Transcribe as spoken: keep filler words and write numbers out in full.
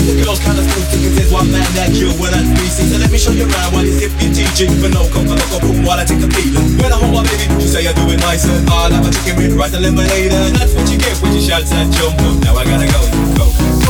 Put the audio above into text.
Girls kinda still thinking there's one man like you when I three C. So let me show you around while you sip your teaching. But no, come for look boom while I take a peeling. When I hold my baby, she say I do it nicer. I'll have a chicken with rice and lemonade. And that's what you get when you shout and jump up. Now I gotta go, go.